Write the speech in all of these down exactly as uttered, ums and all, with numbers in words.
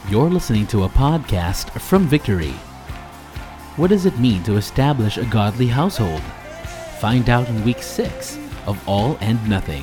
You're listening to a podcast from Victory. What does it mean to establish a godly household? Find out in week six of All and Nothing.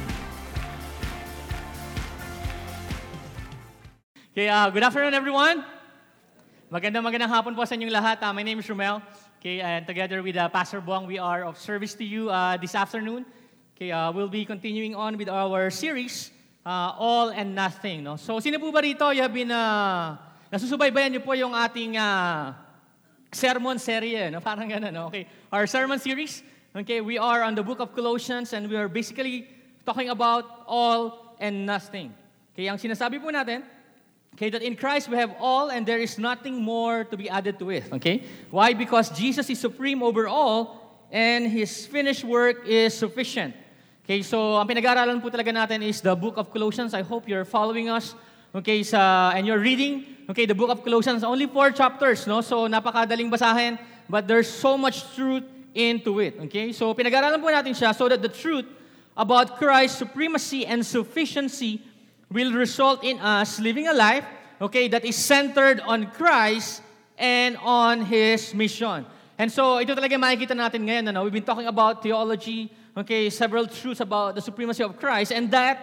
Okay, uh, good afternoon everyone. Magandang magandang hapon po sa inyong lahat. Uh, my name is Romel. Okay, and together with uh, Pastor Buang, we are of service to you uh, this afternoon. Okay, uh, we'll be continuing on with our series, uh, All and Nothing. No? So, sino po ba rito? You have been, uh, nasusubaybayan niyo po yung ating uh, sermon serye. No? Parang gano'n, no? Okay. Our sermon series, okay, we are on the book of Colossians and we are basically talking about all and nothing. Okay, ang sinasabi po natin, okay, that in Christ we have all and there is nothing more to be added to it. Okay? Why? Because Jesus is supreme over all and His finished work is sufficient. Okay, so ang pinag-aaralan po talaga natin is the book of Colossians. I hope you're following us. Okay, sa, and you're reading, okay, the book of Colossians. Only four chapters, no? So napakadaling basahin, but there's so much truth into it. Okay, so pinag-aaralan po natin siya so that the truth about Christ's supremacy and sufficiency will result in us living a life, okay, that is centered on Christ and on His mission. And so, ito talaga makikita natin ngayon. Ano? We've been talking about theology, okay, several truths about the supremacy of Christ, and that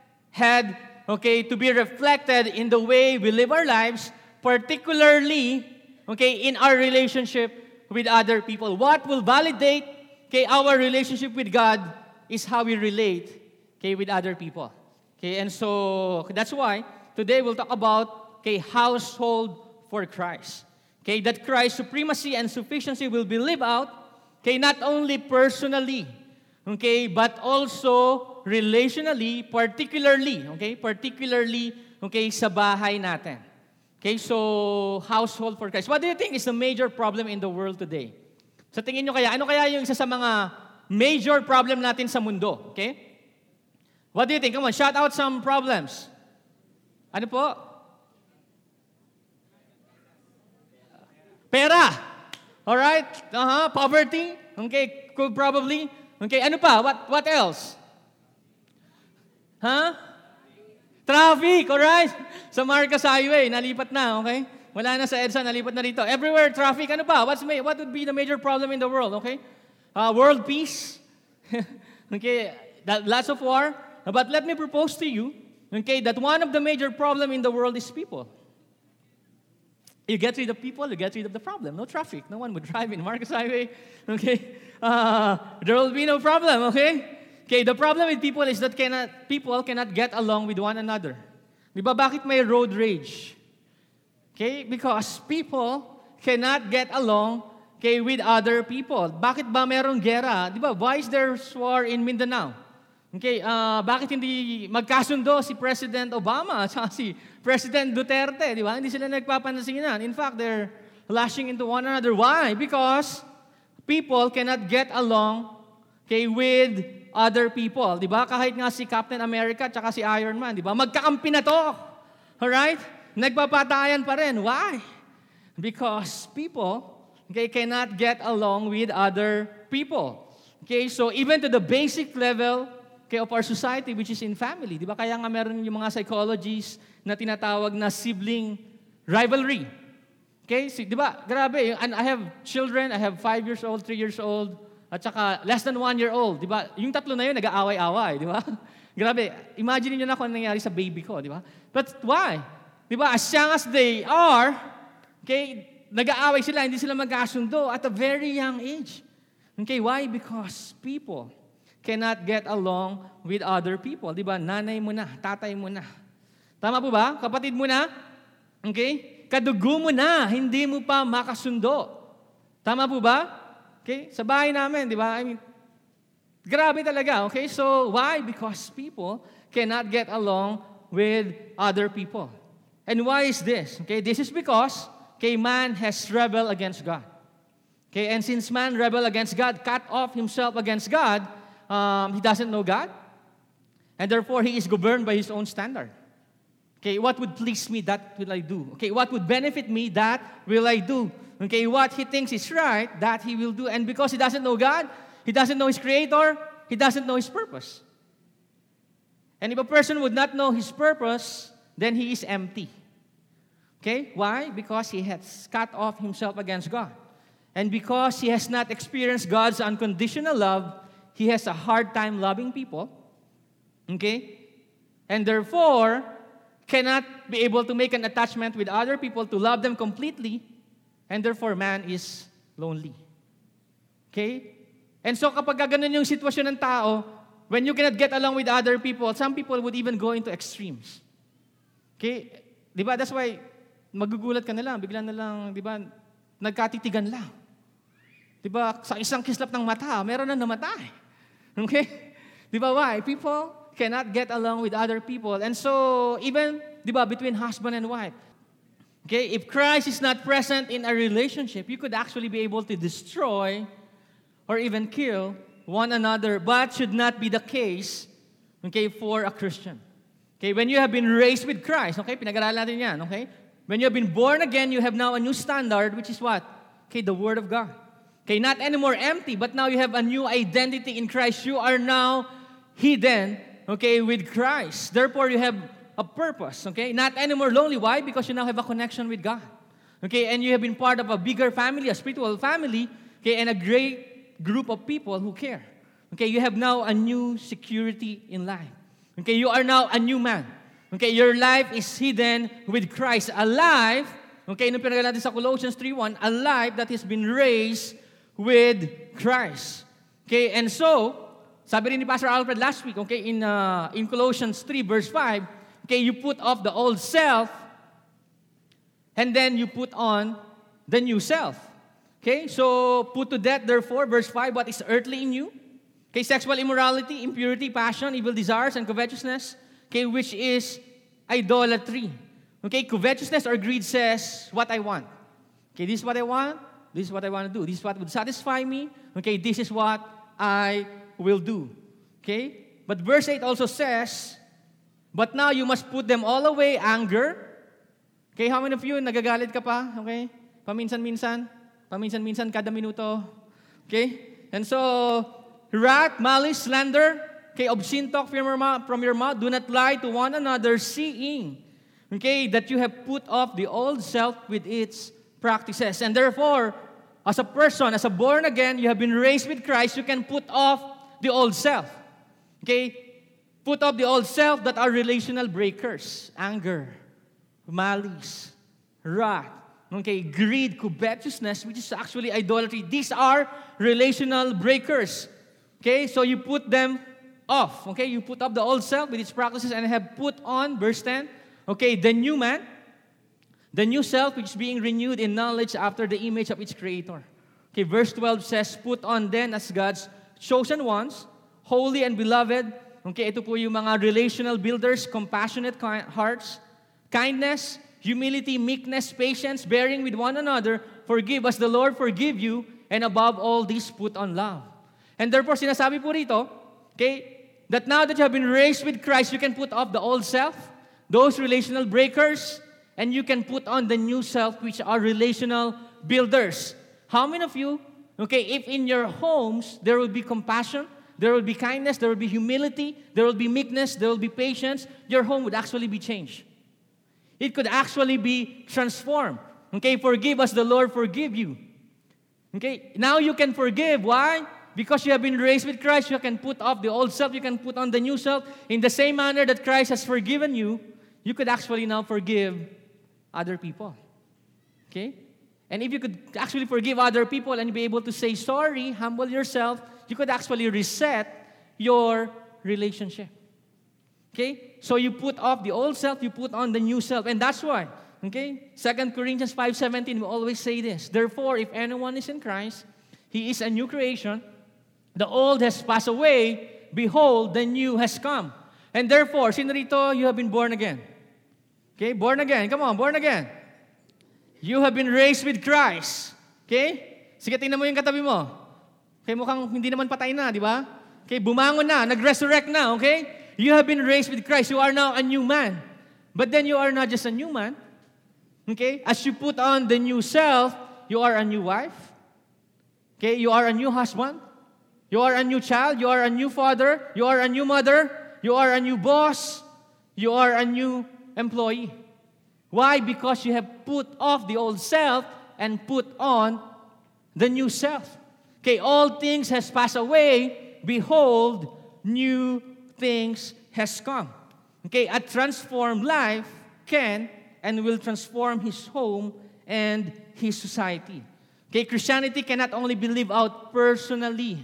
had, okay, to be reflected in the way we live our lives, particularly, okay, in our relationship with other people. What will validate, okay, our relationship with God is how we relate, okay, with other people. Okay, and so that's why today we'll talk about okay, household for Christ. Okay, that Christ's supremacy and sufficiency will be lived out, okay, not only personally, okay, but also relationally, particularly, okay, particularly, okay, sa bahay natin. Okay, so household for Christ. What do you think is the major problem in the world today? Sa tingin nyo kaya, ano kaya yung isa sa mga major problem natin sa mundo? Okay? What do you think? Come on, shout out some problems. Ano po? Pera. All right? Uh-huh. Poverty. Okay, could probably. Okay, ano pa? What what else? Huh? Traffic, all right? Sa Marcos Highway, nalipat na, okay? Wala na sa EDSA, nalipat na rito. Everywhere traffic, ano pa? What's ma- what would be the major problem in the world, okay? Uh, world peace. Okay, that, lots of war. But let me propose to you, okay, that one of the major problem in the world is people. You get rid of people, you get rid of the problem. No traffic. No one would drive in Marcos Highway. Okay? Uh, there will be no problem, okay? Okay, the problem with people is that cannot, people cannot get along with one another. Di ba, bakit may road rage? Okay? Because people cannot get along, okay, with other people. Bakit ba merong gera? Di ba, why is there war in Mindanao? Okay, uh, bakit hindi magkasundo si President Obama at si President Duterte, di ba? Hindi sila nagpapansinan. In fact, they're lashing into one another. Why? Because people cannot get along, okay, with other people, di ba? Kahit nga si Captain America at si Iron Man, di ba? Magkakampi na to. Alright? Nagpapatayan pa rin. Why? Because people, okay, cannot get along with other people. Okay, so even to the basic level, okay, of our society, which is in family. Di ba? Kaya nga meron yung mga psychologists na tinatawag na sibling rivalry. Okay? So, di ba? Grabe. And I have children. I have five years old, three years old, at saka less than one year old. Di ba? Yung tatlo na yun, nag-aaway-away. Di ba? Grabe. Imagine niyo na kung ano nangyari sa baby ko. Di ba? But why? Di ba? As young as they are, okay, nag-aaway sila, hindi sila magkasundo at a very young age. Okay, why? Because people cannot get along with other people. Di ba? Nanay mo na, tatay mo na. Tama po ba? Kapatid mo na? Okay? Kadugo mo na, hindi mo pa makasundo. Tama po ba? Okay? Sa bahay namin, di ba? I mean, grabe talaga. Okay? So, why? Because people cannot get along with other people. And why is this? Okay? This is because, okay, man has rebelled against God. Okay? And since man rebelled against God, cut off himself against God, Um, he doesn't know God, and therefore he is governed by his own standard. Okay, what would please me, that will I do. Okay, what would benefit me, that will I do. Okay, what he thinks is right, that he will do. And because he doesn't know God, he doesn't know his Creator, he doesn't know his purpose. And if a person would not know his purpose, then he is empty. Okay? Why? Because he has cut off himself against God. And because he has not experienced God's unconditional love, he has a hard time loving people. Okay? And therefore, cannot be able to make an attachment with other people to love them completely. And therefore, man is lonely. Okay? And so kapag ganun yung sitwasyon ng tao, when you cannot get along with other people, some people would even go into extremes. Okay? Di ba? That's why, magugulat ka na lang, bigla na lang, di ba, nagkatitigan lang. Di ba? Sa isang kislap ng mata, meron na namatay. Okay? Di ba why? People cannot get along with other people. And so, even, di ba, between husband and wife, okay, if Christ is not present in a relationship, you could actually be able to destroy or even kill one another, but should not be the case, okay, for a Christian. Okay, when you have been raised with Christ, okay, pinag-aralan natin yan, okay? When you have been born again, you have now a new standard, which is what? Okay, the Word of God. Okay, not anymore empty, but now you have a new identity in Christ. You are now hidden, okay, with Christ. Therefore, you have a purpose, okay? Not anymore lonely. Why? Because you now have a connection with God. Okay, and you have been part of a bigger family, a spiritual family, okay, and a great group of people who care. Okay, you have now a new security in life. Okay, you are now a new man. Okay, your life is hidden with Christ. A life, okay, nung pinag natin sa Colossians three one, a life that has been raised with Christ. Okay, and so, sabi rin ni Pastor Alfred last week, okay, in, uh, in Colossians three verse five, okay, you put off the old self, and then you put on the new self. Okay, so put to death, therefore, verse five, what is earthly in you? Okay, sexual immorality, impurity, passion, evil desires, and covetousness, okay, which is idolatry. Okay, covetousness or greed says, what I want. Okay, this is what I want, this is what I want to do. This is what would satisfy me. Okay, this is what I will do. Okay, but verse eight also says, but now you must put them all away, anger. Okay, how many of you, nagagalit ka pa? Okay, paminsan-minsan, paminsan-minsan, kada minuto. Okay, and so, wrath, malice, slander, okay, obscene talk from your mouth, from your mouth. Do not lie to one another, seeing, okay, that you have put off the old self with its practices. And therefore, as a person, as a born again, you have been raised with Christ, you can put off the old self. Okay? Put off the old self that are relational breakers. Anger, malice, wrath, okay, greed, covetousness, which is actually idolatry. These are relational breakers. Okay, so you put them off. Okay, you put up the old self with its practices and have put on, verse ten, okay, the new man, the new self which is being renewed in knowledge after the image of its creator. Okay, verse twelve says, put on then as God's chosen ones, holy and beloved. Okay, ito po yung mga relational builders, compassionate hearts, kindness, humility, meekness, patience, bearing with one another, forgive as the Lord forgive you, and above all these put on love. And therefore, sinasabi po rito, okay, that now that you have been raised with Christ, you can put off the old self, those relational breakers, and you can put on the new self, which are relational builders. How many of you, okay, if in your homes, there will be compassion, there will be kindness, there will be humility, there will be meekness, there will be patience, your home would actually be changed. It could actually be transformed. Okay, forgive as the Lord forgive you. Okay, now you can forgive. Why? Because you have been raised with Christ, you can put off the old self, you can put on the new self. In the same manner that Christ has forgiven you, you could actually now forgive other people. Okay? And if you could actually forgive other people and be able to say sorry, humble yourself, you could actually reset your relationship. Okay? So you put off the old self, you put on the new self. And that's why, okay? Second Corinthians five seventeen, we always say this. Therefore, if anyone is in Christ, he is a new creation. The old has passed away. Behold, the new has come. And therefore, sino rito, you have been born again. Okay? Born again. Come on, born again. You have been raised with Christ. Okay? Sige, tingnan mo yung katabi mo. Okay, mukhang hindi naman patay na, di ba? Okay, bumangon na, nag-resurrect na, okay? You have been raised with Christ. You are now a new man. But then you are not just a new man. Okay? As you put on the new self, you are a new wife. Okay? You are a new husband. You are a new child. You are a new father. You are a new mother. You are a new boss. You are a new employee. Why? Because you have put off the old self and put on the new self. Okay, all things has passed away. Behold, new things has come. Okay, a transformed life can and will transform his home and his society. Okay, Christianity cannot only be lived out personally,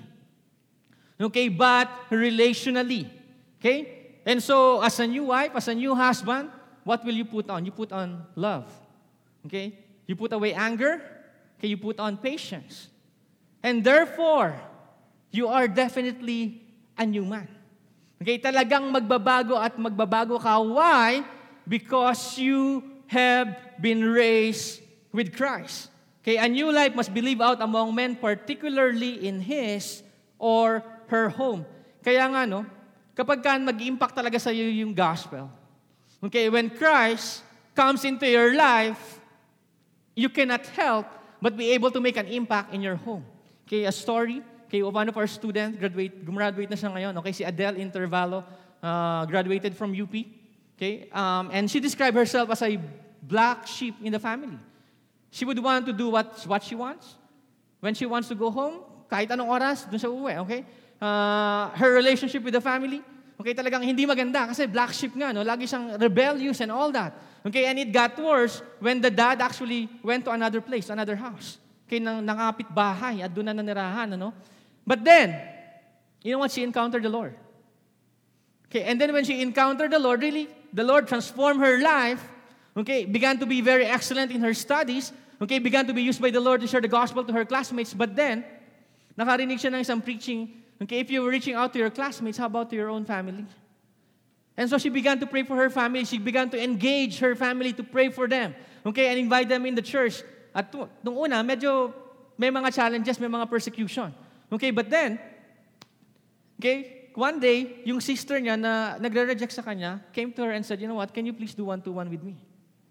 okay, but relationally. Okay? And so, as a new wife, as a new husband, what will you put on? You put on love. Okay? You put away anger. Okay, you put on patience. And therefore, you are definitely a new man. Okay, talagang magbabago at magbabago ka. Why? Because you have been raised with Christ. Okay, a new life must be lived out among men, particularly in his or her home. Kaya nga, no, kapag ka mag-impact talaga sa iyo yung gospel, okay, when Christ comes into your life, you cannot help but be able to make an impact in your home. Okay, a story, okay, of one of our students, graduate, gumraduate na siya ngayon, okay, si Adele Intervalo, uh, graduated from U P, okay, um, and she described herself as a black sheep in the family. She would want to do what, what she wants. When she wants to go home, kahit anong oras, dun siya uuwi, okay? Uh, her relationship with the family, okay, talagang hindi maganda kasi black sheep nga, no? Lagi siyang rebellious and all that. Okay, and it got worse when the dad actually went to another place, another house. Okay, nang nakapit bahay at doon na nanirahan, ano? But then, you know what? She encountered the Lord. Okay, and then when she encountered the Lord, really, the Lord transformed her life. Okay, began to be very excellent in her studies. Okay, began to be used by the Lord to share the gospel to her classmates. But then, nakarinig siya ng isang preaching. Okay, if you were reaching out to your classmates, how about to your own family? And so she began to pray for her family. She began to engage her family to pray for them. Okay, and invite them in the church. At nung una, medyo may mga challenges, may mga persecution. Okay, but then, okay, one day, yung sister niya na nagre-reject sa kanya, came to her and said, you know what, can you please do one-to-one with me?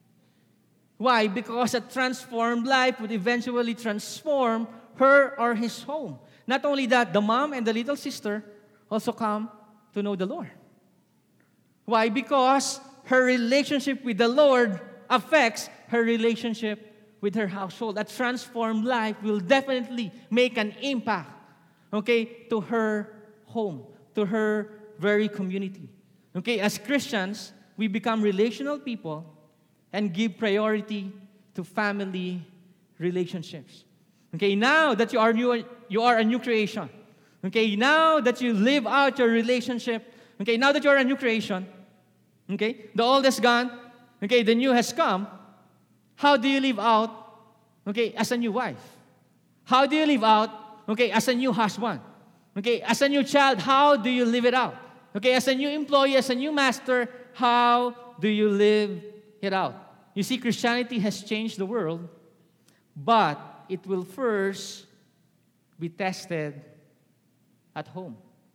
Why? Because a transformed life would eventually transform her or his home. Not only that, the mom and the little sister also come to know the Lord. Why? Because her relationship with the Lord affects her relationship with her household. A transformed life will definitely make an impact, okay, to her home, to her very community. Okay, as Christians, we become relational people and give priority to family relationships. Okay, now that you are new, you are a new creation. Okay, now that you live out your relationship, okay, now that you are a new creation, okay, the old is gone, okay, the new has come. How do you live out, okay, as a new wife? How do you live out, okay, as a new husband? Okay, as a new child, how do you live it out? Okay, as a new employee, as a new master, how do you live it out? You see, Christianity has changed the world, but it will first be tested at home.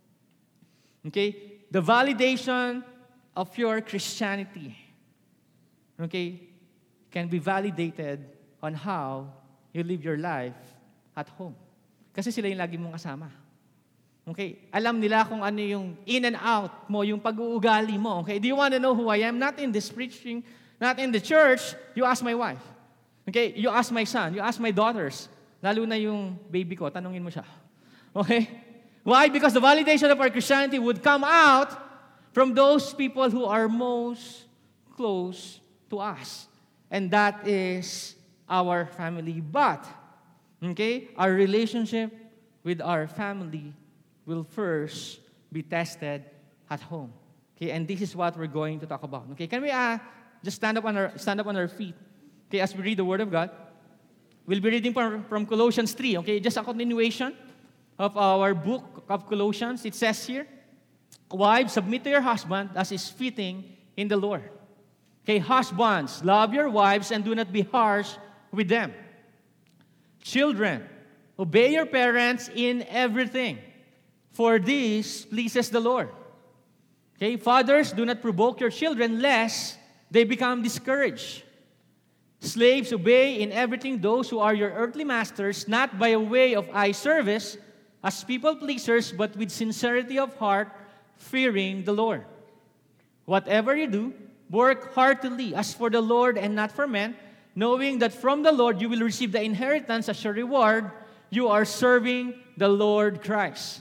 Okay? The validation of your Christianity, okay, can be validated on how you live your life at home. Kasi sila yung lagi mong kasama. Okay? Alam nila kung ano yung in and out mo, yung pag-uugali mo. Okay? Do you want to know who I am? Not in this preaching, not in the church. You ask my wife. Okay? You ask my son. You ask my daughters. Lalo na yung baby ko. Tanungin mo siya. Okay? Why? Because the validation of our Christianity would come out from those people who are most close to us. And that is our family. But, okay, our relationship with our family will first be tested at home. Okay, and this is what we're going to talk about. Okay, can we uh, just stand up on our stand up on our feet? Okay, as we read the Word of God, we'll be reading from, from Colossians three. Okay, just a continuation of our book of Colossians. It says here, "Wives, submit to your husband as is fitting in the Lord." Okay, husbands, love your wives and do not be harsh with them. Children, obey your parents in everything, for this pleases the Lord. Okay, fathers, do not provoke your children lest they become discouraged. Slaves, obey in everything those who are your earthly masters, not by a way of eye service as people pleasers, but with sincerity of heart, fearing the Lord. Whatever you do, Work heartily as for the Lord and not for men, knowing that from the Lord you will receive the inheritance as your reward. You are serving the Lord Christ.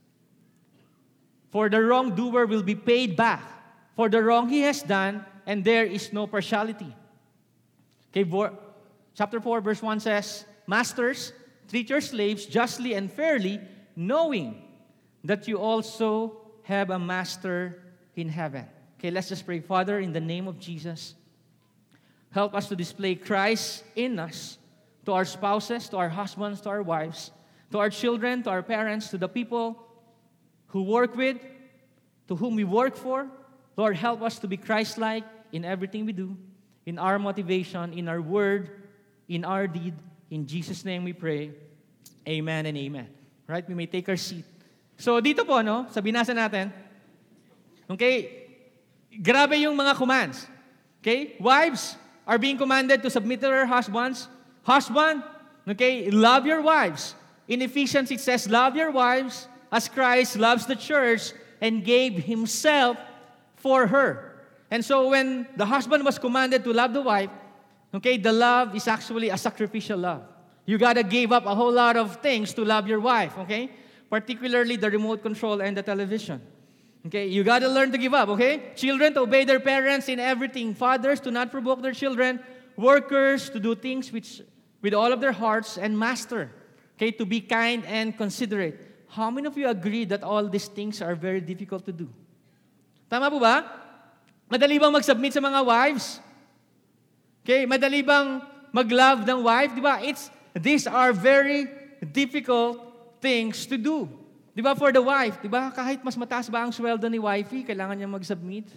For the wrongdoer will be paid back for the wrong he has done, and there is no partiality. Okay, chapter four, verse one says, Masters, treat your slaves justly and fairly, knowing that you also have a master in heaven. Okay, let's just pray. Father, in the name of Jesus, help us to display Christ in us, to our spouses, to our husbands, to our wives, to our children, to our parents, to the people who work with, to whom we work for. Lord, help us to be Christ-like in everything we do, in our motivation, in our word, in our deed. In Jesus' name we pray. Amen and amen. Right? We may take our seat. So dito po, no, sa binasa natin, okay, grabe yung mga commands. Okay? Wives are being commanded to submit to their husbands. Husband, okay, love your wives. In Ephesians, it says, love your wives as Christ loves the church and gave himself for her. And so when the husband was commanded to love the wife, okay, the love is actually a sacrificial love. You gotta give up a whole lot of things to love your wife, okay? Particularly the remote control and the television. Okay, you gotta learn to give up, okay? Children to obey their parents in everything. Fathers to not provoke their children. Workers to do things which with all of their hearts, and master, okay, to be kind and considerate. How many of you agree that all these things are very difficult to do? Tama po ba? Madali bang mag-submit sa mga wives? Okay, madali bang mag-love ng wife? Di ba? It's, these are very difficult things to do. Di ba, for the wife, di ba, kahit mas mataas ba ang sweldo ni wifey, kailangan niya mag-submit?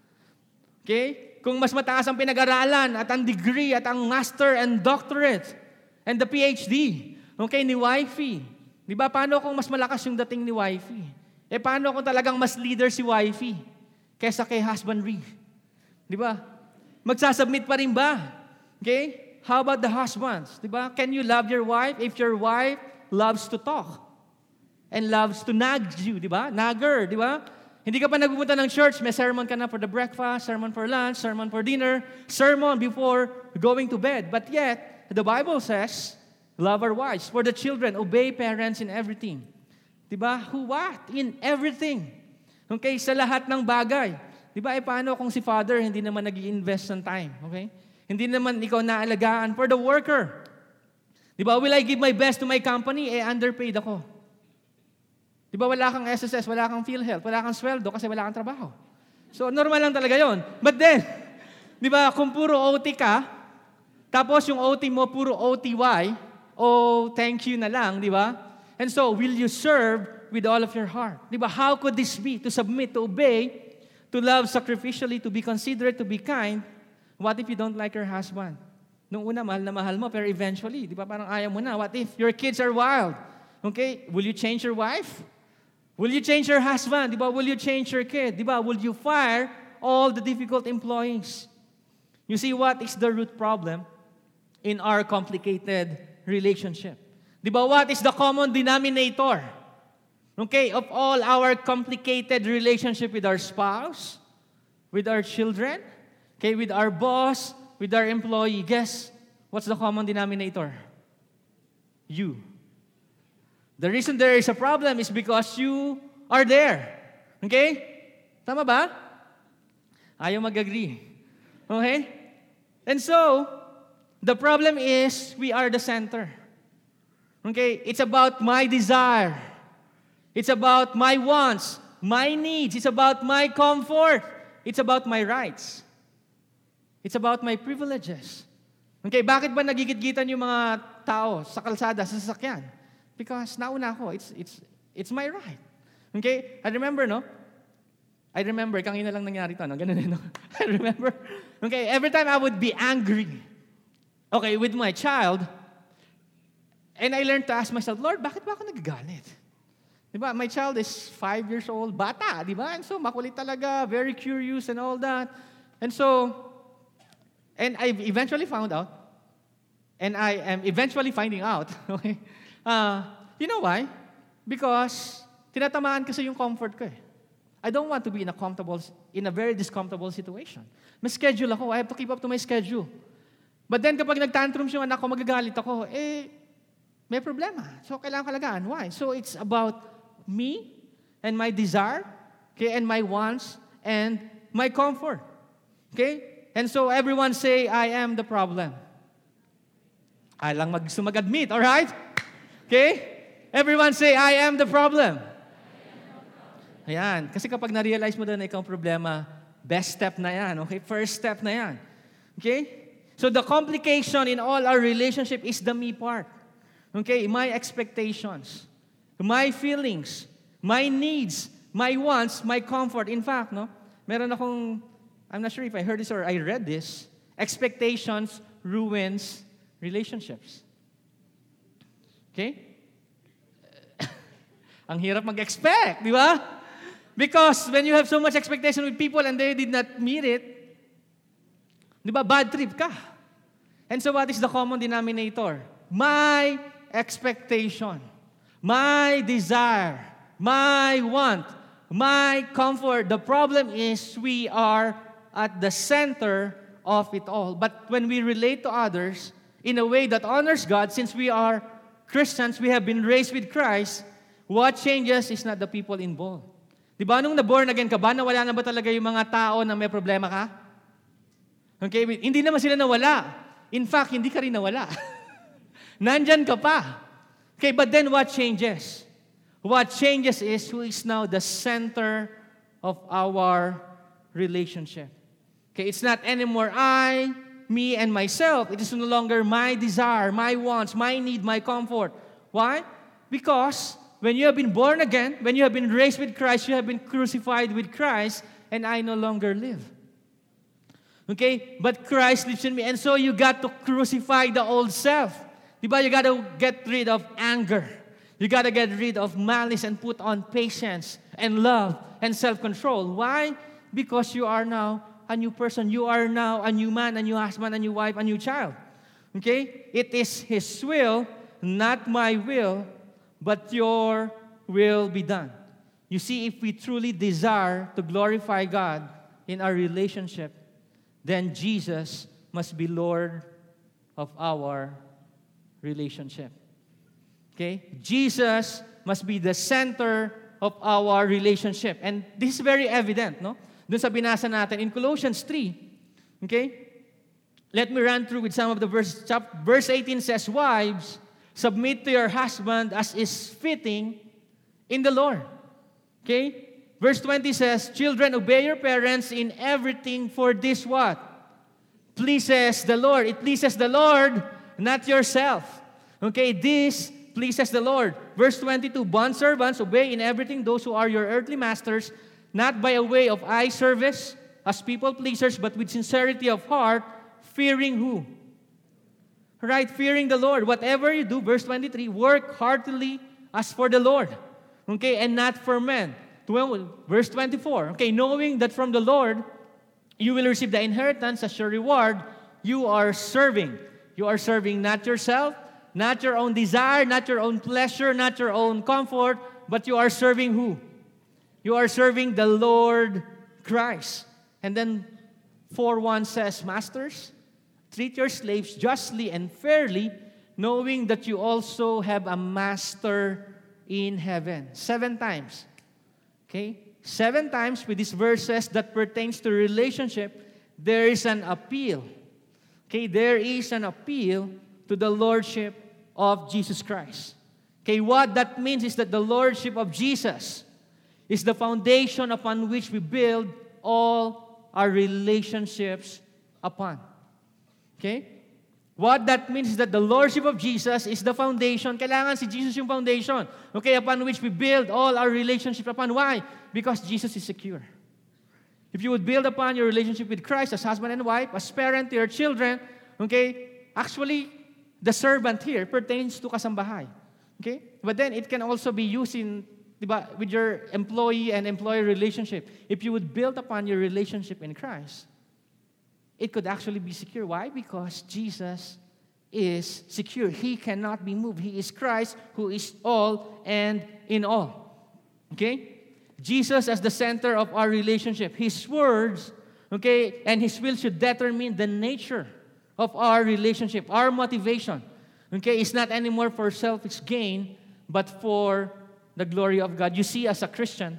Okay? Kung mas mataas ang pinag-aralan at ang degree at ang master and doctorate and the P H D, okay, ni wifey. Di ba, paano kung mas malakas yung dating ni wifey? Eh, paano kung talagang mas leader si wifey kesa kay husbandry? Di ba? Magsasubmit pa rin ba? Okay? How about the husbands? Di ba? Can you love your wife if your wife loves to talk and loves to nag you? Di ba? Nagger, di ba? Hindi ka pa nagpupunta ng church, may sermon ka na for the breakfast, sermon for lunch, sermon for dinner, sermon before going to bed. But yet, the Bible says, love our wives. For the children, obey parents in everything. Diba? Who what? In everything. Okay? Sa lahat ng bagay. Diba? E paano kung si father hindi naman nag-i-invest ng time? Okay? Hindi naman ikaw naalagaan. For the worker. Diba? Will I give my best to my company? Eh, underpaid ako. Diba? Wala kang S S S, wala kang PhilHealth, wala kang sweldo kasi wala kang trabaho. So, normal lang talaga yon. But then, diba? Kung puro O T ka, tapos yung O T mo, puro O T Y, oh, thank you na lang, di ba? And so, will you serve with all of your heart? Di ba? How could this be? To submit, to obey, to love sacrificially, to be considerate, to be kind. What if you don't like your husband? Nung una, mahal na mahal mo, pero eventually, di ba, parang ayaw mo na. What if your kids are wild? Okay, will you change your wife? Will you change your husband? Di ba? Will you change your kid? Di ba? Will you fire all the difficult employees? You see, what is the root problem in our complicated relationship? Di ba, what is the common denominator? Okay, of all our complicated relationship with our spouse, with our children, okay, with our boss, with our employee, guess what's the common denominator? You. The reason there is a problem is because you are there. Okay? Tama ba? Ayaw mag-agree. Okay? And so, the problem is, we are the center. Okay? It's about my desire. It's about my wants, my needs. It's about my comfort. It's about my rights. It's about my privileges. Okay? Bakit ba nagigit-gitan yung mga tao sa kalsada, sa sasakyan? Because nauna ako. It's, it's, it's my right. Okay? I remember, no? I remember, kanina lang nangyari to, no? Ganun, no? I remember. Okay, every time I would be angry, okay, with my child, and I learned to ask myself, Lord, bakit ba ako nagagalit? Diba, my child is five years old, bata, diba? And so, makulit talaga, very curious and all that. And so, and I eventually found out, and I am eventually finding out, okay, uh, you know why? Because, tinatamaan kasi yung comfort ko eh. I don't want to be in a comfortable, in a very discomfortable situation. May schedule ako. I have to keep up to my schedule. But then kapag nag-tantrums yung anak ko, magagalit ako, eh, may problema. So, kailangan kalagaan. Why? So, it's about me and my desire, okay, and my wants and my comfort. Okay? And so, everyone say, I am the problem. Ay lang mag- mag-admit, all right? Okay? Everyone say, I am the problem. Ayan. Kasi kapag na-realize mo na ikaw ang problema, best step na yan. Okay? First step na yan. Okay? So the complication in all our relationship is the me part. Okay? My expectations, my feelings, my needs, my wants, my comfort. In fact, no? Meron akong, I'm not sure if I heard this or I read this, expectations ruins relationships. Okay? Ang hirap mag-expect, di ba? Because when you have so much expectation with people and they did not meet it, di ba, bad trip ka. And so what is the common denominator? My expectation, my desire, my want, my comfort. The problem is we are at the center of it all. But when we relate to others in a way that honors God, since we are Christians, we have been raised with Christ, what changes is not the people involved. Di ba, nung na-born again ka ba, nawala na ba talaga yung mga tao na may problema ka? Okay, hindi naman sila nawala. In fact, hindi ka rin nawala. Nandyan ka pa. Okay, but then what changes? What changes is who is now the center of our relationship. Okay, it's not anymore I, me, and myself. It is no longer my desire, my wants, my need, my comfort. Why? Because when you have been born again, when you have been raised with Christ, you have been crucified with Christ, and I no longer live. Okay? But Christ lives in me. And so you got to crucify the old self. Diba? You got to get rid of anger. You got to get rid of malice and put on patience and love and self-control. Why? Because you are now a new person. You are now a new man, a new husband, a new wife, a new child. Okay? It is His will, not my will, but your will be done. You see, if we truly desire to glorify God in our relationship, then Jesus must be Lord of our relationship. Okay? Jesus must be the center of our relationship. And this is very evident, no? Doon sa binasa natin in Colossians three. Okay? Let me run through with some of the verses. Verse eighteen says, wives, submit to your husband as is fitting in the Lord. Okay? Verse twenty says, children, obey your parents in everything, for this what? Pleases the Lord. It pleases the Lord, not yourself. Okay? This pleases the Lord. Verse twenty-two, bondservants, obey in everything those who are your earthly masters, not by a way of eye service, as people pleasers, but with sincerity of heart, fearing who? Right? Fearing the Lord. Whatever you do, verse twenty-three, work heartily as for the Lord. Okay? And not for men. Verse twenty-four, okay, knowing that from the Lord you will receive the inheritance as your reward, you are serving. You are serving not yourself, not your own desire, not your own pleasure, not your own comfort, but you are serving who? You are serving the Lord Christ. And then four one says, masters, treat your slaves justly and fairly, knowing that you also have a master in heaven. Seven times. Okay? Seven times with these verses that pertains to relationship, there is an appeal. Okay? There is an appeal to the lordship of Jesus Christ. Okay? What that means is that the lordship of Jesus is the foundation upon which we build all our relationships upon. Okay? What that means is that the lordship of Jesus is the foundation. Kailangan si Jesus yung foundation. Okay, upon which we build all our relationships upon. Why? Because Jesus is secure. If you would build upon your relationship with Christ as husband and wife, as parent to your children, okay, actually, the servant here pertains to kasambahay. Okay? But then it can also be used in, diba, with your employee and employer relationship. If you would build upon your relationship in Christ, it could actually be secure. Why? Because Jesus is secure. He cannot be moved. He is Christ who is all and in all. Okay? Jesus as the center of our relationship. His words, okay, and His will should determine the nature of our relationship, our motivation. Okay, it's not anymore for selfish gain, but for the glory of God. You see, as a Christian,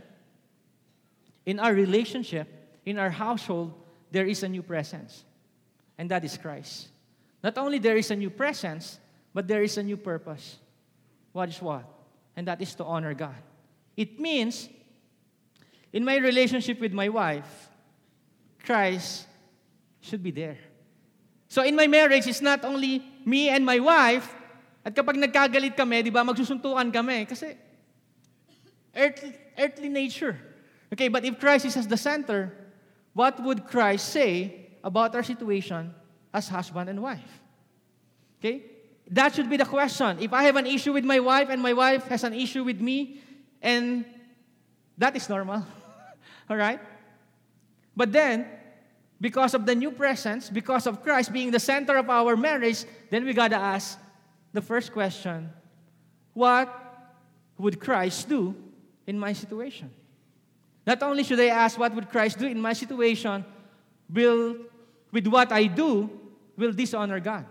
in our relationship, in our household, there is a new presence. And that is Christ. Not only there is a new presence, but there is a new purpose. What is what? And that is to honor God. It means, in my relationship with my wife, Christ should be there. So in my marriage, it's not only me and my wife, at kapag nagkagalit kami, di ba, magsusuntukan kami, kasi earthly, earthly nature. Okay, but if Christ is as the center, what would Christ say about our situation as husband and wife? Okay? That should be the question. If I have an issue with my wife and my wife has an issue with me, and that is normal. All right? But then, because of the new presence, because of Christ being the center of our marriage, then we gotta ask the first question, what would Christ do in my situation? Not only should I ask what would Christ do in my situation, will, with what I do, will dishonor God.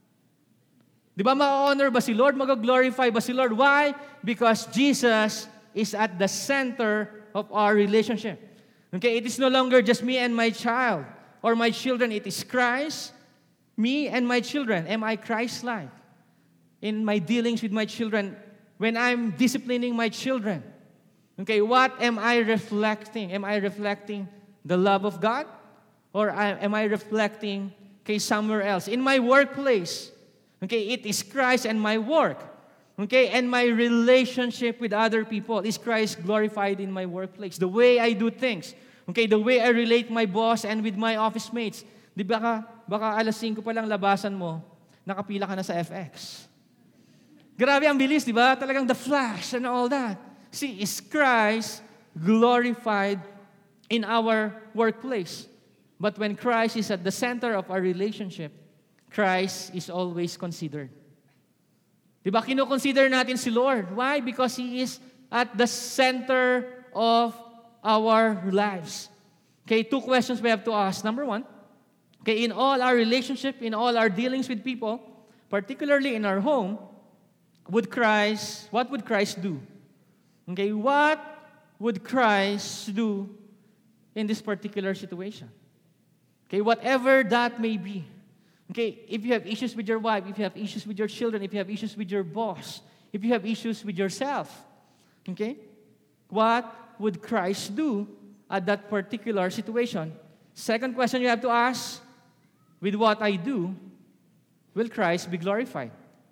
Di ba ma-honor ba si Lord? Mag-glorify ba si Lord? Why? Because Jesus is at the center of our relationship. Okay, it is no longer just me and my child or my children. It is Christ, me and my children. Am I Christ-like in my dealings with my children? When I'm disciplining my children, okay, what am I reflecting? Am I reflecting the love of God? Or am I reflecting, okay, somewhere else? In my workplace, okay, it is Christ and my work. Okay, and my relationship with other people. Is Christ glorified in my workplace? The way I do things. Okay, the way I relate my boss and with my office mates. Di ba ka, baka alas singko pa lang labasan mo, nakapila ka na sa F X. Grabe ang bilis, di ba? Talagang the flash and all that. See, is Christ glorified in our workplace? But when Christ is at the center of our relationship, Christ is always considered. Diba, kino-consider natin si Lord. Why? Because He is at the center of our lives. Okay, two questions we have to ask. Number one, okay, in all our relationship, in all our dealings with people, particularly in our home, would Christ, what would Christ do? Okay, what would Christ do in this particular situation? Okay, whatever that may be. Okay, if you have issues with your wife, if you have issues with your children, if you have issues with your boss, if you have issues with yourself, okay, what would Christ do at that particular situation? Second question you have to ask, with what I do, will Christ be glorified?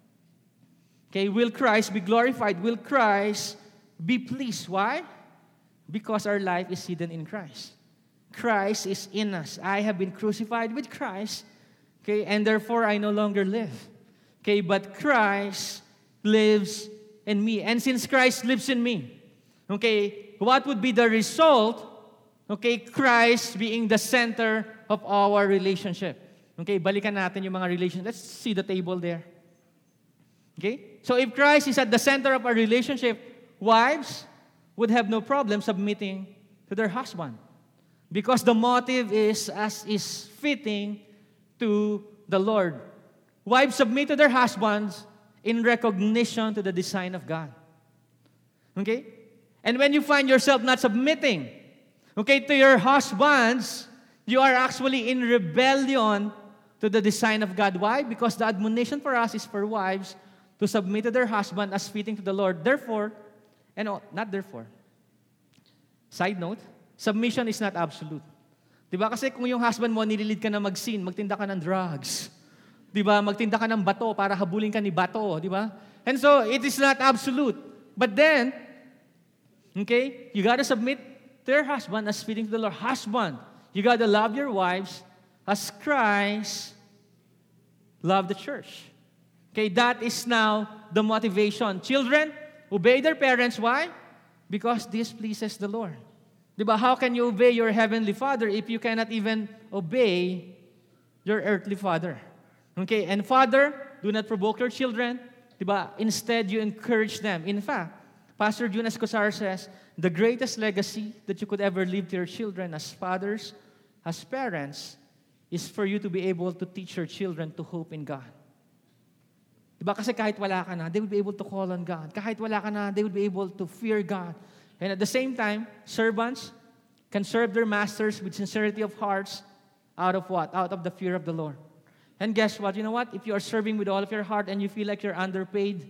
Okay, will Christ be glorified? Will Christ be pleased? Why? Because our life is hidden in Christ. Christ is in us. I have been crucified with Christ. Okay, and therefore I no longer live. Okay, but Christ lives in me. And since Christ lives in me, okay, what would be the result? Okay, Christ being the center of our relationship. Okay, balikan natin yung mga relationship. Let's see the table there. Okay, so if Christ is at the center of our relationship, wives would have no problem submitting to their husband. Because the motive is as is fitting to the Lord. Wives submit to their husbands in recognition to the design of God. Okay? And when you find yourself not submitting, okay, to your husbands, you are actually in rebellion to the design of God. Why? Because the admonition for us is for wives to submit to their husband as fitting to the Lord. Therefore, and not therefore. Side note, submission is not absolute. Diba? Kasi kung yung husband mo, nililid ka na mag-sin, magtinda ka ng drugs. Diba? Magtinda ka ng bato para habulin ka ni bato. Diba? And so, it is not absolute. But then, okay, you gotta submit to your husband as fitting to the Lord. Husband, you gotta love your wives as Christ loved the church. Okay, that is now the motivation. Children, obey their parents. Why? Because this pleases the Lord. Diba? How can you obey your heavenly Father if you cannot even obey your earthly father? Okay, and father, do not provoke your children. Diba? Instead, you encourage them. In fact, Pastor Jun Escosar says, the greatest legacy that you could ever leave to your children as fathers, as parents, is for you to be able to teach your children to hope in God. Diba? Kasi kahit wala ka na, they will be able to call on God. Kahit wala ka na, they will be able to fear God. And at the same time, servants can serve their masters with sincerity of hearts out of what? Out of the fear of the Lord. And guess what? You know what? If you are serving with all of your heart and you feel like you're underpaid,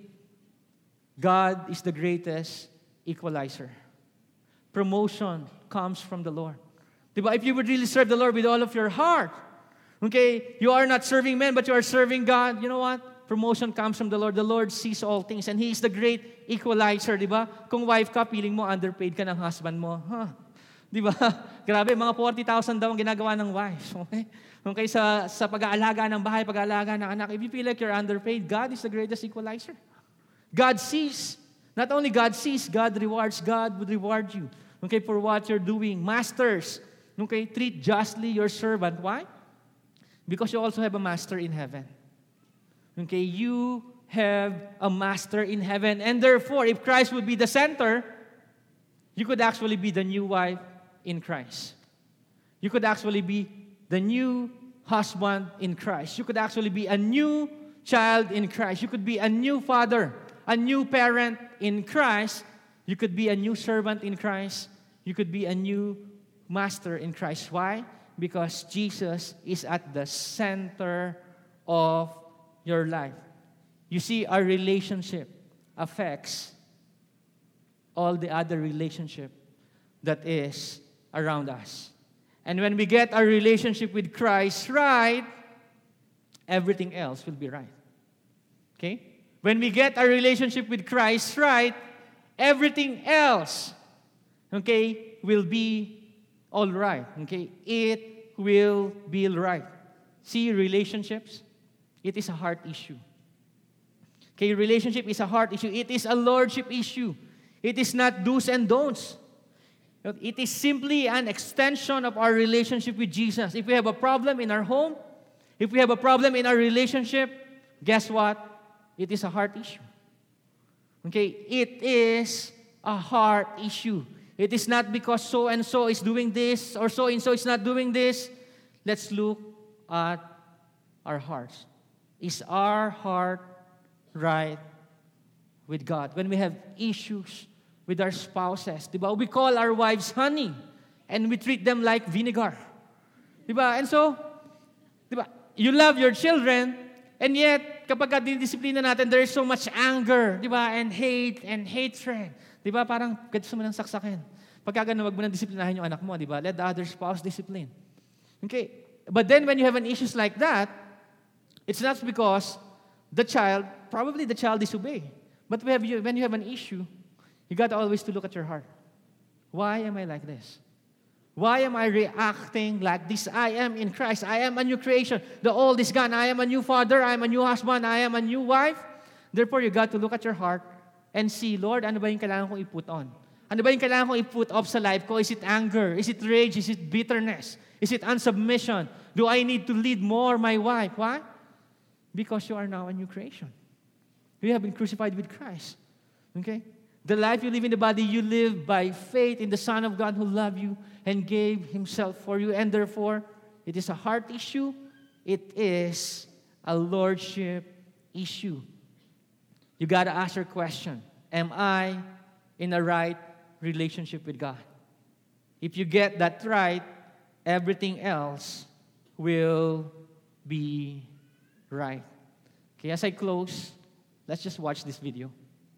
God is the greatest equalizer. Promotion comes from the Lord. Diba? If you would really serve the Lord with all of your heart, okay, you are not serving men, but you are serving God, you know what? Promotion comes from the Lord. The Lord sees all things, and He is the great equalizer, di ba? Kung wife ka, feeling mo underpaid ka ng husband mo. Huh? Di ba? Grabe, mga forty thousand daw ang ginagawa ng wife. Okay? Okay, sa, sa pag-aalaga ng bahay, pag-aalaga ng anak, if you feel like you're underpaid, God is the greatest equalizer. God sees. Not only God sees, God rewards. God would reward you, okay, for what you're doing. Masters, okay, treat justly your servant. Why? Because you also have a master in heaven. Okay, you have a master in heaven. And therefore, if Christ would be the center, you could actually be the new wife in Christ. You could actually be the new husband in Christ. You could actually be a new child in Christ. You could be a new father, a new parent in Christ. You could be a new servant in Christ. You could be a new master in Christ. Why? Because Jesus is at the center of your life. You see, our relationship affects all the other relationship that is around us. And when we get our relationship with Christ right, everything else will be right. Okay? When we get our relationship with Christ right, everything else, okay, will be all right. Okay? It will be right. See, relationships, it is a heart issue. Okay, relationship is a heart issue. It is a lordship issue. It is not do's and don'ts. It is simply an extension of our relationship with Jesus. If we have a problem in our home, if we have a problem in our relationship, guess what? It is a heart issue. Okay, it is a heart issue. It is not because so and so is doing this or so and so is not doing this. Let's look at our hearts. Is our heart right with God? When we have issues with our spouses, diba? We call our wives honey, and we treat them like vinegar. Diba? And so, diba? You love your children, and yet, kapag dinidisiplina natin, there is so much anger, diba? And hate, and hatred. Diba? Parang, gusto mo nang saksakin. Pagka ganun, wag mo nang disiplinahin yung anak mo, diba? Let the other spouse discipline. Okay? But then, when you have an issues like that, it's not because the child, probably the child disobey. But we have, when you have an issue, you got always to look at your heart. Why am I like this? Why am I reacting like this? I am in Christ. I am a new creation. The old is gone. I am a new father. I am a new husband. I am a new wife. Therefore, you got to look at your heart and see, Lord, ano ba yung kailangan kong i-put on? Ano ba yung kailangan kong i-put off sa life ko? Is it anger? Is it rage? Is it bitterness? Is it unsubmission? Do I need to lead more my wife? Why? Because you are now a new creation. You have been crucified with Christ. Okay? The life you live in the body, you live by faith in the Son of God who loved you and gave Himself for you. And therefore, it is a heart issue. It is a lordship issue. You got to ask your question, am I in a right relationship with God? If you get that right, everything else will be right. Okay, as I close, let's just watch this video.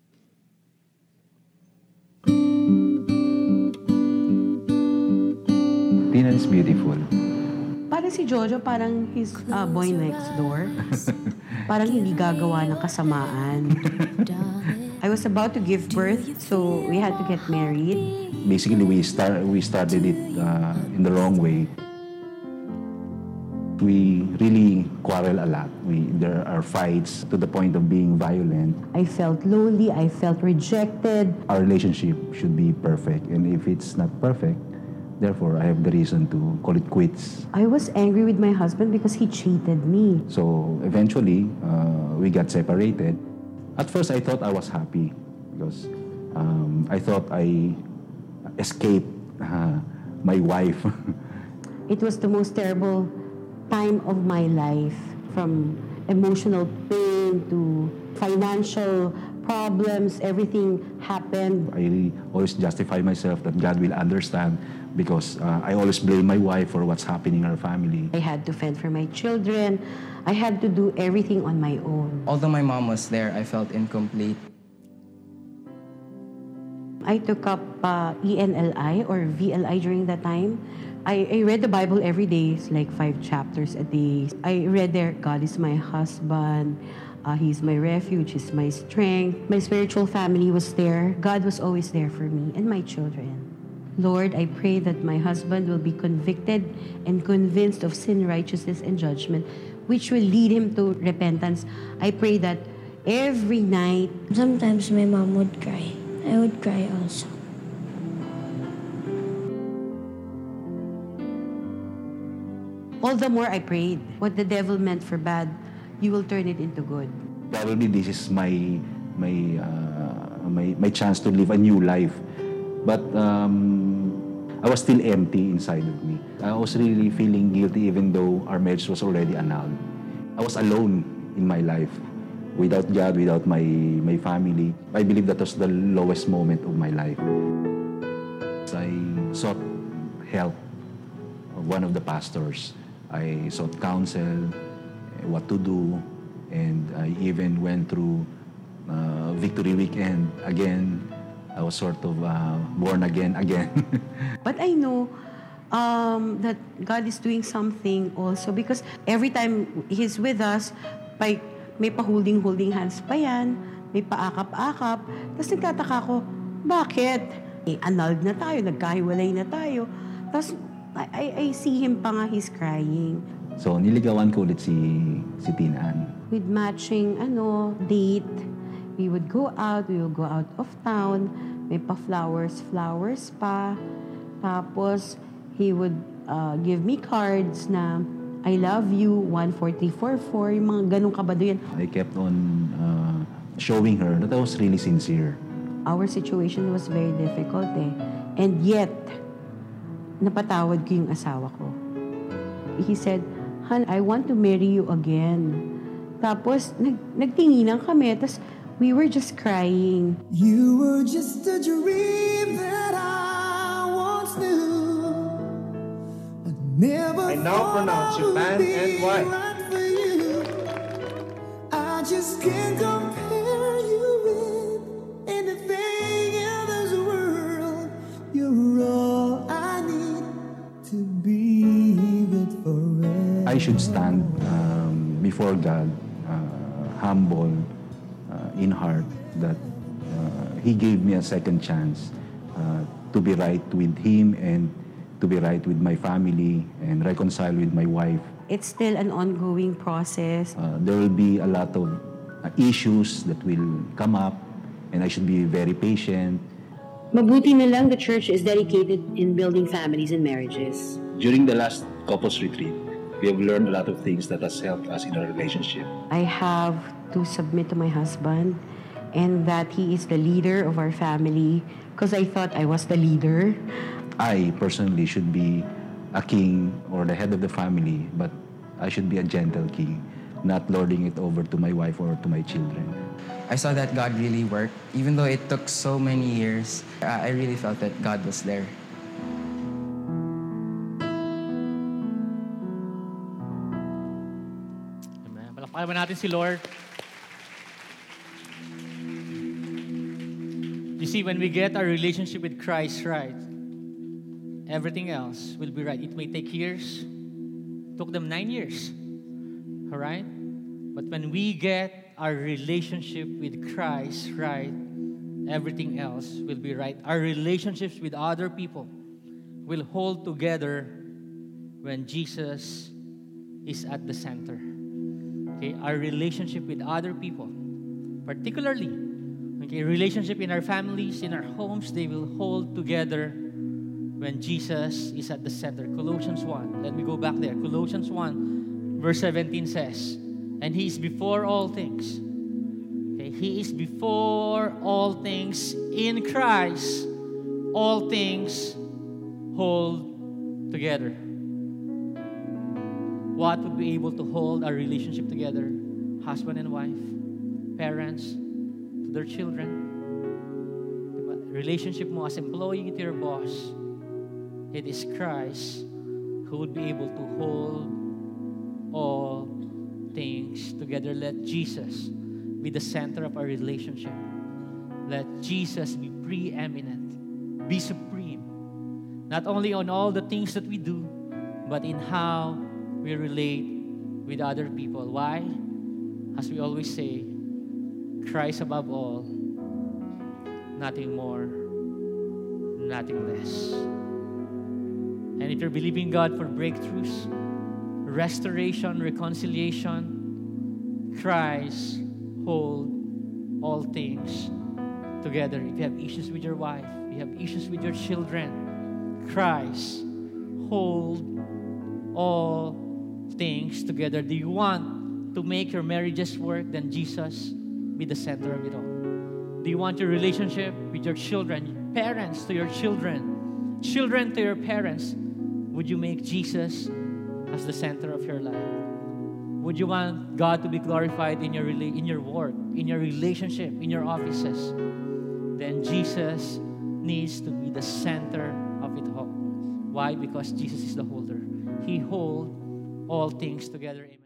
Tina is beautiful. Parang si Jojo, parang his uh, boy next door. Parang hindi gagawa ng kasamaan. I was about to give birth, so we had to get married. Basically, we start we started it uh, in the wrong way. We really quarrel a lot. We, there are fights to the point of being violent. I felt lonely. I felt rejected. Our relationship should be perfect. And if it's not perfect, therefore, I have the reason to call it quits. I was angry with my husband because he cheated me. So eventually, uh, we got separated. At first, I thought I was happy because Um, I thought I escaped uh, my wife. It was the most terrible time of my life, from emotional pain to financial problems. Everything happened. I always justify myself that God will understand because uh, I always blame my wife for what's happening in our family. I had to fend for my children. I had to do everything on my own. Although my mom was there, I felt incomplete. I took up uh, E N L I or V L I during that time. I, I read the Bible every day, it's like five chapters a day. I read there, God is my husband, uh, He's my refuge, He's my strength. My spiritual family was there. God was always there for me and my children. Lord, I pray that my husband will be convicted and convinced of sin, righteousness, and judgment, which will lead him to repentance. I pray that every night. Sometimes my mom would cry. I would cry also. All the more I prayed. What the devil meant for bad, you will turn it into good. Probably this is my my uh, my my chance to live a new life, but um, I was still empty inside of me. I was really feeling guilty, even though our marriage was already annulled. I was alone in my life, without God, without my my family. I believe that was the lowest moment of my life. I sought help of one of the pastors. I sought counsel, what to do, and I even went through uh, Victory Weekend again. I was sort of uh, born again again. But I know um, that God is doing something also, because every time He's with us, like, may pa-holding-holding hands pa yan, may paakap-akap. Tapos nagtataka ko, bakit? Eh, annulled na tayo, nagkahiwalay na tayo. Tapos I, I, I see him pa nga, he's crying. So niligawan ko ulit si, si Tina Ann. With matching ano, date, we would go out, we would go out of town, may pa-flowers, flowers pa. Tapos he would uh, give me cards na I love you, one four three four four, yung mga ganong kabado yan. I kept on uh, showing her that I was really sincere. Our situation was very difficult eh. And yet, napatawad ko yung asawa ko. He said, "Han, I want to marry you again." Tapos, nag nagtinginan kami. Tapos, we were just crying. You were just a dream that I once knew. I never I now pronounce you man and wife. right for you. I just can't compare you with anything in this world. You're all I need to be with forever. I should stand um, before God, uh, humble uh, in heart, that uh, He gave me a second chance uh, to be right with Him and to be right with my family and reconcile with my wife. It's still an ongoing process. Uh, there will be a lot of uh, issues that will come up, and I should be very patient. Mabuti na lang the church is dedicated in building families and marriages. During the last couples retreat, we have learned a lot of things that has helped us in our relationship. I have to submit to my husband, and that he is the leader of our family, because I thought I was the leader. I personally should be a king or the head of the family, but I should be a gentle king, not lording it over to my wife or to my children. I saw that God really worked. Even though it took so many years, I really felt that God was there. Amen. Palakpakan ba natin si Lord? You see, when we get our relationship with Christ right, everything else will be right. It may take years. It took them nine years. All right? But when we get our relationship with Christ right, everything else will be right. Our relationships with other people will hold together when Jesus is at the center. Okay? Our relationship with other people, particularly, okay, relationship in our families, in our homes, they will hold together when Jesus is at the center. Colossians one. Let me go back there. Colossians one, verse seventeen says, "And He is before all things." Okay? Okay, He is before all things. In Christ, all things hold together. What would be able to hold our relationship together? Husband and wife, parents to their children. Diba? Relationship mo as employee to your boss. It is Christ who would be able to hold all things together. Let Jesus be the center of our relationship. Let Jesus be preeminent, be supreme, not only on all the things that we do, but in how we relate with other people. Why? As we always say, Christ above all, nothing more, nothing less. And if you're believing God for breakthroughs, restoration, reconciliation, Christ hold all things together. If you have issues with your wife, you have issues with your children, Christ hold all things together. Do you want to make your marriages work? Then Jesus be the center of it all. Do you want your relationship with your children, parents to your children, children to your parents? Would you make Jesus as the center of your life? Would you want God to be glorified in your rela- in your work, in your relationship, in your offices? Then Jesus needs to be the center of it all. Why? Because Jesus is the holder. He holds all things together.